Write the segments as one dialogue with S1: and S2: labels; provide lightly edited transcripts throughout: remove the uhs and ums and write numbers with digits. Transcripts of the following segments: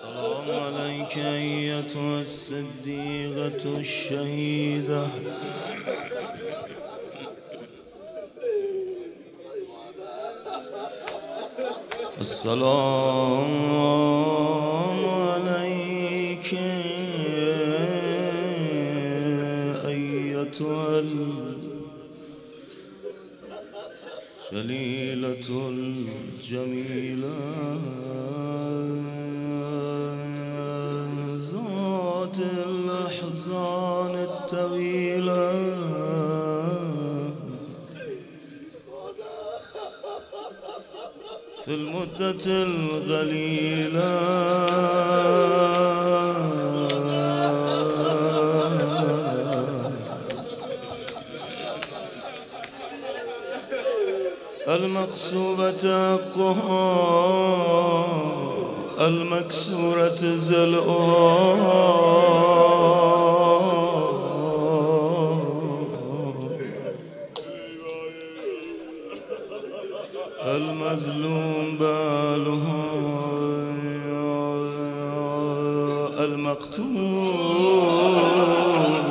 S1: السلام عليك أيتها الصديقة الشهيدة السلام عليك أيتها الجليلة الجميلة ذات الأحزان الطويلة في المدة القليلة المقصوبة حقها المكسورة زلؤها المظلوم بالها المقتول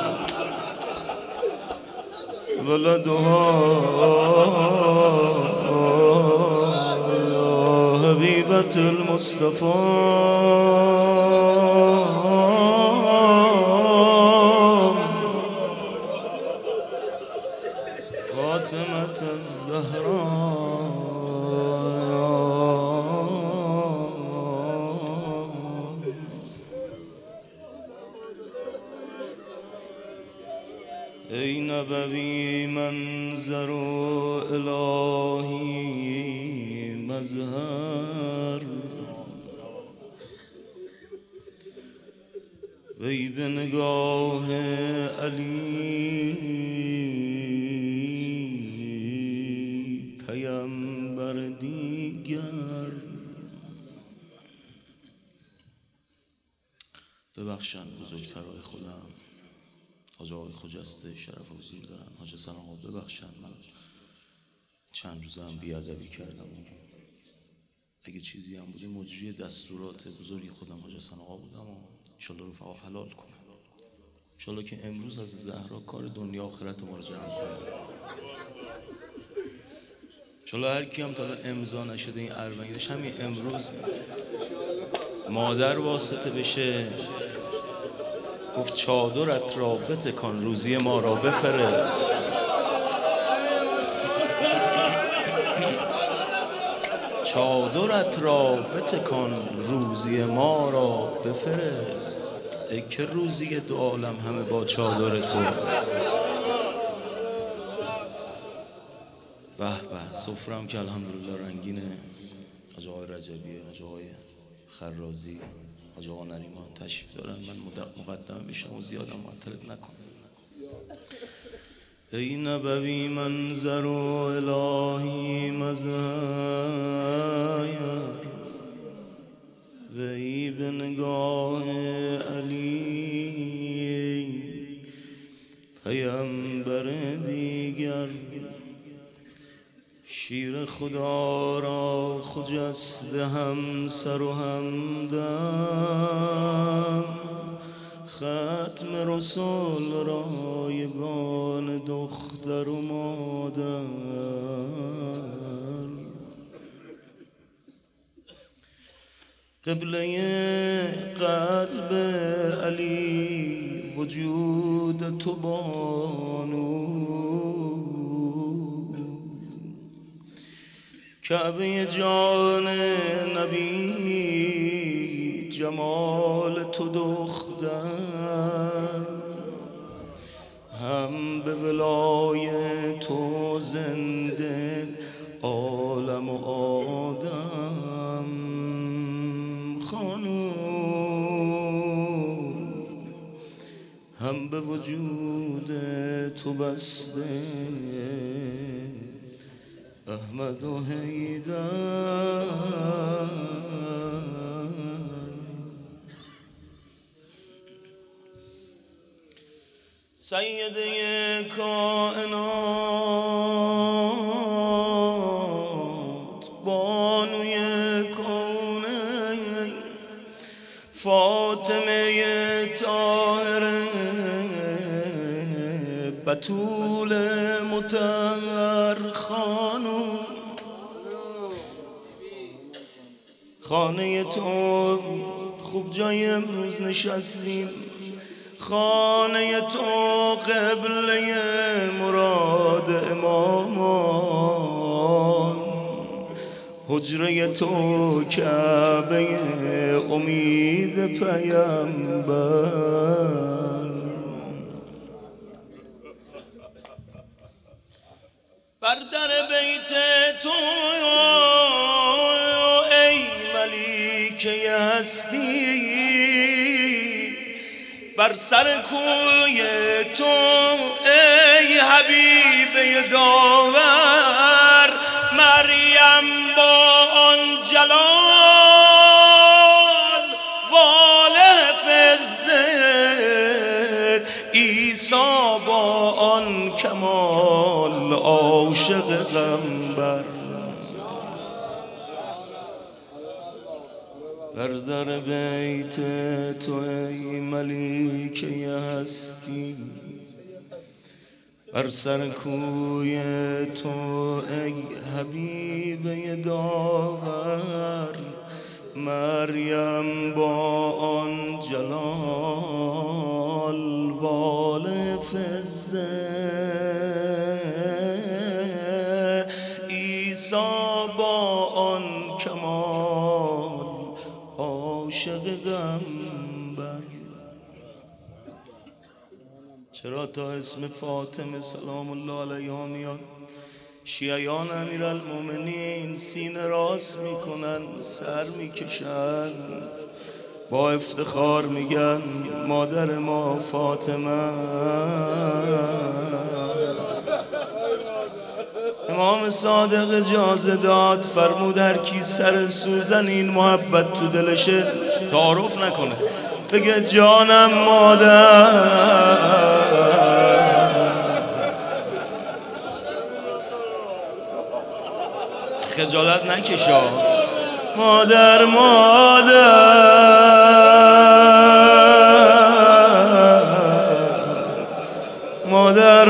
S1: ولدها حبيبة المصطفى فاطمة الزهراء ای نبوی منظر و الهی مظهر وی به نگاه علی پیامبر دیگر. ببخشن بزرگترهای خودم، حاج آقای خجسته شرف حضور دارن، حاج حسن آقا ببخشن من چند روزه هم بیادبی کردم. اگه چیزی هم بوده مجری دستورات بزرگی خودم حاج حسن آقا بودم و انشالله رفقا حلال کنم، انشالله که امروز از زهرا کار دنیا آخرت ما رو جمع کنم، انشالله هر کی هم تا امضا نشده این اربعینش همین امروز مادر واسطه بشه، گفت چادرت را بتکان روزی ما را بفرست. چادرت را بتکان روزی ما را بفرست، ای که روزی دو عالم همه با چادر توست. به به سفرم که الحمدلله رنگینه. حاج آقای رجبیه، حاج آقای خرازی، حاج آقا نریمان تشریف دارن، من مقدمه میشم و زیادم معطلت نکنم. ای نبوی منظر و الهی مظهر وی به نگاه علی پیامبر دیگر. شیر خدا را خجسته هم سر و همدم، ختم رسول را یگان دختر و مادر. قبله قلب علی وجود تو بانو، کعبه جان نبی جمال تو دختر، هم به ولای تو زنده عالم و آدم. خانوم هم به وجود تو بسته احمد و حیدر. سیده کائنات بانوی کونه فاطمه طاهره بتول مطهر خانم، خانه تو خوب جای امروز نشستیم، خانه تو قبله مراد امامان، حجره تو کعبه امید پیامبر. بر در بیت تو ای ملیکه هستی، بر سر کوی تو ای حبیبه داور، مریم با آن جلال واله فزت، عیسی با آن کمال عاشق غمبر. بر در بیت تو ای ملیکه هستی، بر سر کوی تو ای حبیبه داور، مریم با آن جلال واله فزه، عیسی با آن کمال عاشق غمبر. چرا تا اسم فاطمه سلام الله علیها میاد شیعیان امیرالمومنین سینه راست میکنن، سر میکشن، با افتخار میگن مادر ما فاطمه. امام صادق اجازه داد، فرمود هر کی سر سوزن این محبت تو دلشه تعارف نکنه، بگه جانم مادر. خجالت نکشا مادر مادر مادر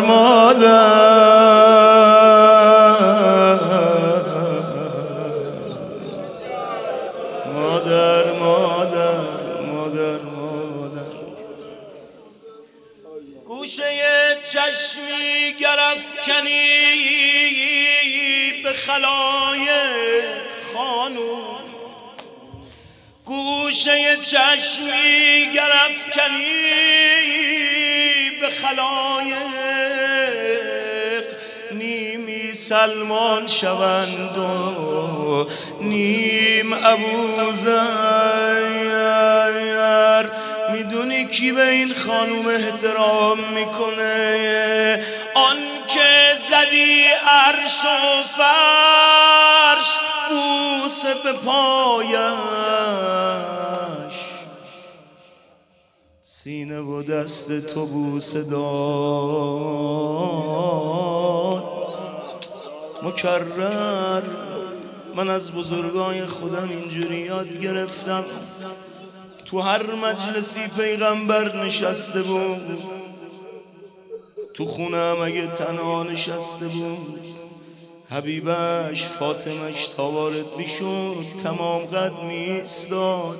S1: مادر مادر مادر مادر. گوشه چشمی گرفکنی به خلایق خانوم، گوشه چشمی گرفکنی به خلایق، نیمی سلمان شوند و نیم ابوذر. میدونی کی به این خانوم احترام میکنه؟ آن که زدی عرش و فرش بوسه به پایش، سینه و دست تو بوسه داد مکرر. من از بزرگای خودم اینجوری یاد گرفتم، تو هر مجلسی پیغمبر نشسته بود، تو خونم اگه تنها نشسته بود، حبیبش فاطمهش تا وارد میشد تمام قد میستاد،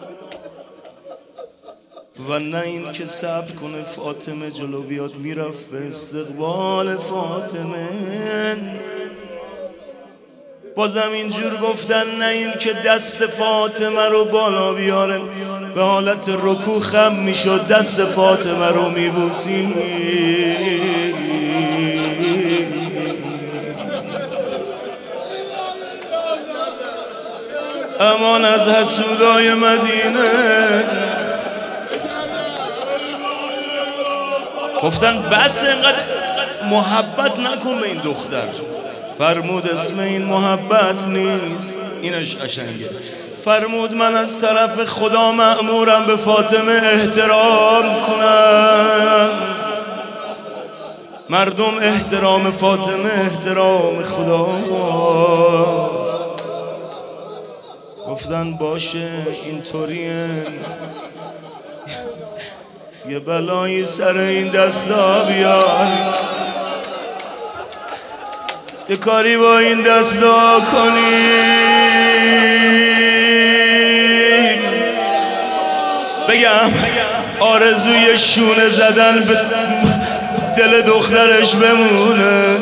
S1: و نه این که صبر کنه فاطمه جلو بیاد، میرفت به استقبال فاطمه. بازم اینجور گفتن نه این که دست فاطمه رو بالا بیاره، به حالت رکوع خم میشد دست فاطمه رو میبوسی. امان از حسودای مدینه. گفتن بس اینقدر محبت نکن به این دختر. فرمود اسم این محبت نیست، اینش قشنگه. فرمود من از طرف خدا مأمورم به فاطمه احترام کنم. مردم احترام فاطمه احترام خداست. گفتن باشه اینطوریه، یه بلایی سر این دستا بیار، یه کاری با این دستا کنی. بگم آرزوی شونه زدن به دل دخترش بمونه.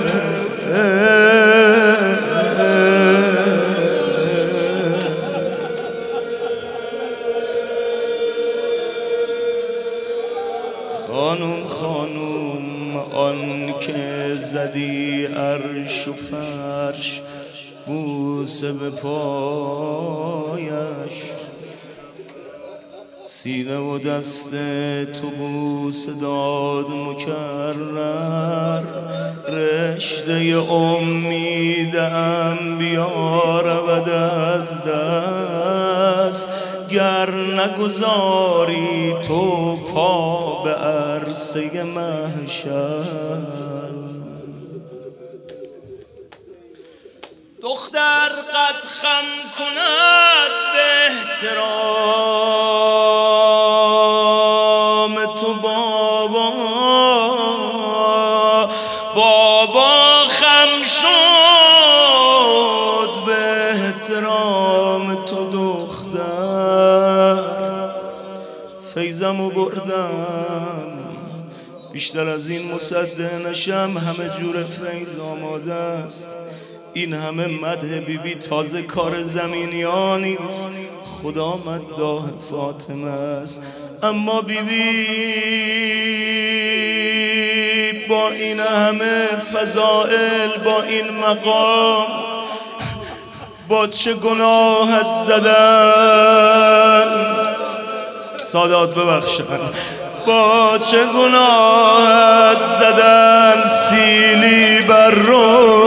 S1: خانوم خانوم آن که زدی عرش و فرش، بوسه به پایش، سینه و دست تو بوسه داد مکرر، رشته امیدم بیارود از دست، گر نگذاری تو پا به عرصه محشر. دختر قد خم کند به احترام تو بابا، بابا خم شد به احترام تو دختر. فیضمو بردم بیشتر از این مصدق نشم، همه جور فیض آماده است. این همه مدح بیبی تازه کار زمینیا نیست، خدا مداح فاطمه است. اما بیبی با این همه فضائل، با این مقام، با چه گناهت زدن؟ سادات ببخشن، با چه گناهت زدن سیلی بر رو؟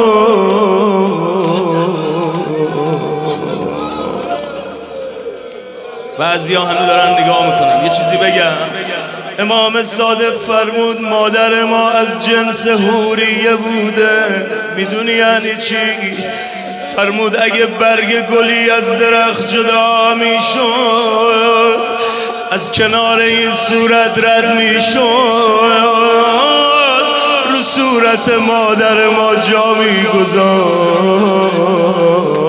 S1: بعضی ها هنو دارن نگاه میکنن. یه چیزی بگم، امام صادق فرمود مادر ما از جنس حوریه بوده. میدونی یعنی چی؟ فرمود اگه برگ گلی از درخت جدا میشد، از کنار این صورت رد میشد، رو صورت مادر ما جا میگذاشت.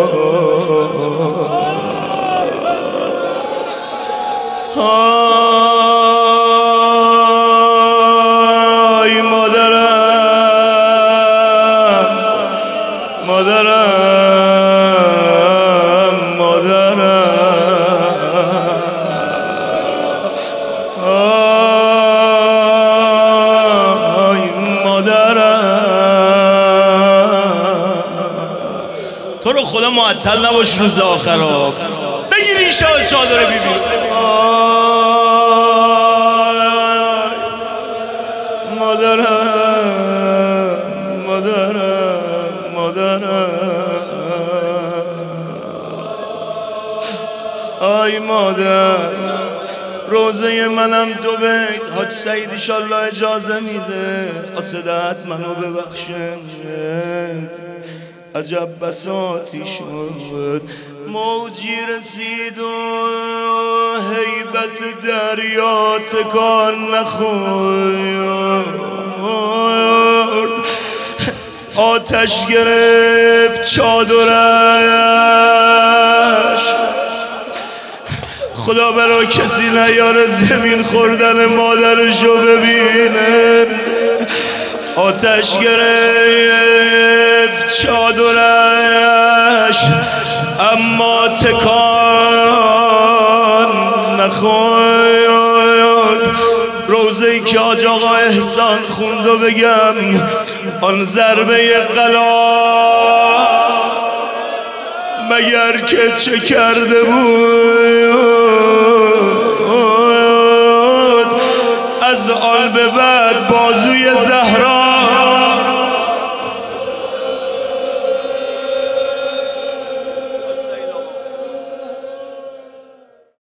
S1: آی مادرم، مادرم، مادرم، آی مادرم. تو رو خدا معطل نباش روز آخرا، بگیر این چادر بیبی. مادرم، مادرم، مادرم، آی مادر. روزه منم 2 بیت حاج سعید ایشالله اجازه میده، آسدت منو ببخشه. عجب بساطی شد، موجی رسید و هیبت دریا تکان نخورد، آتش گرفت چادرش. خدا برا کسی نیاره زمین خوردن مادرشو ببینه. آتش گرفت چادرش اما تکان نخورد. روزه‌ای که حاج آقا احسان خوند و بگم آن ضربه قلا مگر که چه کرده بود، از آن به بعد با